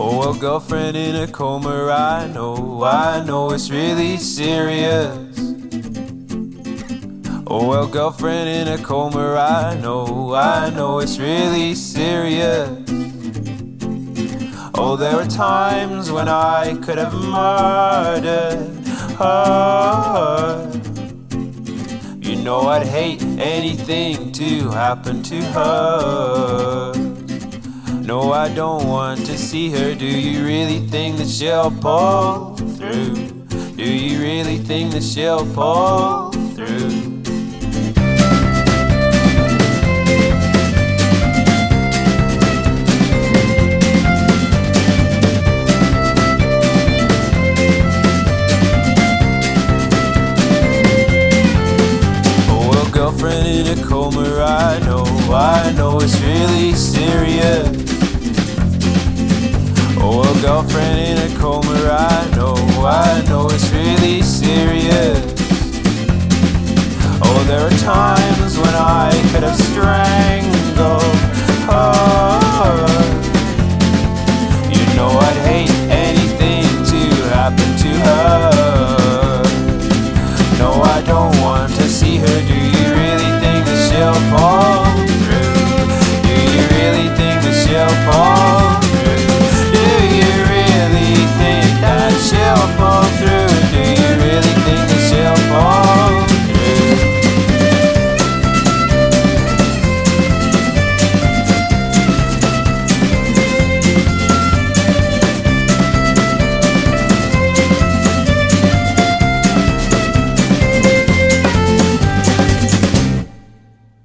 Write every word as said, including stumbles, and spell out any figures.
Oh, well, girlfriend in a coma, I know, I know it's really serious. Oh, well, girlfriend in a coma, I know, I know it's really serious. Oh, there were times when I could have murdered her. You know I'd hate anything to happen to her. No, I don't want to see her. Do you really think that she'll pull through? Do you really think that she'll pull through? Oh, well, girlfriend in a coma, I know, I know it's really serious. Oh, a girlfriend in a coma, I know, I know it's really serious. Oh, there are times when I could have strangled her. You know I'd hate anything to happen to her. No, I don't want to see her. Do you really think that she'll fall?